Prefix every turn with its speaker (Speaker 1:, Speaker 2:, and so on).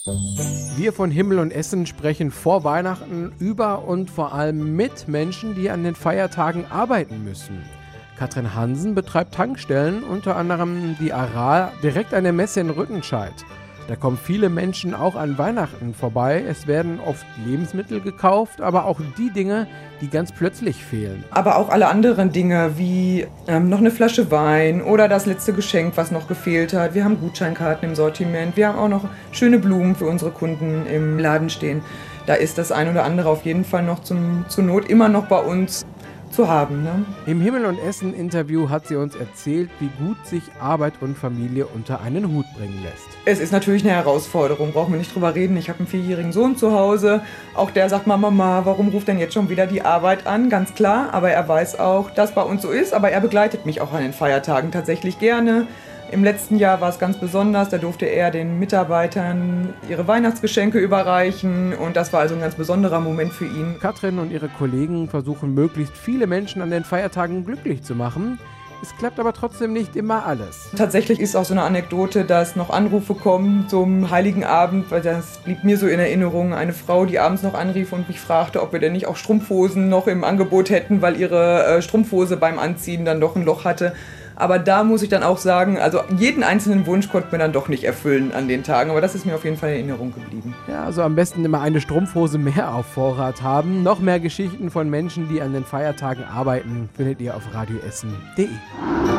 Speaker 1: Wir von Himmel und Essen sprechen vor Weihnachten über und vor allem mit Menschen, die an den Feiertagen arbeiten müssen. Katrin Hansen betreibt Tankstellen, unter anderem die Aral, direkt an der Messe in Rüttenscheid. Da kommen viele Menschen auch an Weihnachten vorbei. Es werden oft Lebensmittel gekauft, aber auch die Dinge, die ganz plötzlich fehlen.
Speaker 2: Aber auch alle anderen Dinge wie noch eine Flasche Wein oder das letzte Geschenk, was noch gefehlt hat. Wir haben Gutscheinkarten im Sortiment. Wir haben auch noch schöne Blumen für unsere Kunden im Laden stehen. Da ist das ein oder andere auf jeden Fall noch zur Not immer noch bei uns zu haben. Ne?
Speaker 1: Im Himmel und Essen Interview hat sie uns erzählt, wie gut sich Arbeit und Familie unter einen Hut bringen lässt.
Speaker 2: Es ist natürlich eine Herausforderung, brauchen wir nicht drüber reden. Ich habe einen 4-jährigen Sohn zu Hause. Auch der sagt, Mama, warum ruft denn jetzt schon wieder die Arbeit an? Ganz klar, aber er weiß auch, dass bei uns so ist. Aber er begleitet mich auch an den Feiertagen tatsächlich gerne. Im letzten Jahr war es ganz besonders, da durfte er den Mitarbeitern ihre Weihnachtsgeschenke überreichen und das war also ein ganz besonderer Moment für ihn.
Speaker 1: Katrin und ihre Kollegen versuchen möglichst viele Menschen an den Feiertagen glücklich zu machen. Es klappt aber trotzdem nicht immer alles.
Speaker 2: Tatsächlich ist auch so eine Anekdote, dass noch Anrufe kommen zum Heiligen Abend, weil das blieb mir so in Erinnerung. Eine Frau, die abends noch anrief und mich fragte, ob wir denn nicht auch Strumpfhosen noch im Angebot hätten, weil ihre Strumpfhose beim Anziehen dann doch ein Loch hatte. Aber da muss ich dann auch sagen, also jeden einzelnen Wunsch konnten wir dann doch nicht erfüllen an den Tagen. Aber das ist mir auf jeden Fall in Erinnerung geblieben.
Speaker 1: Ja, also am besten immer eine Strumpfhose mehr auf Vorrat haben. Noch mehr Geschichten von Menschen, die an den Feiertagen arbeiten, findet ihr auf radioessen.de.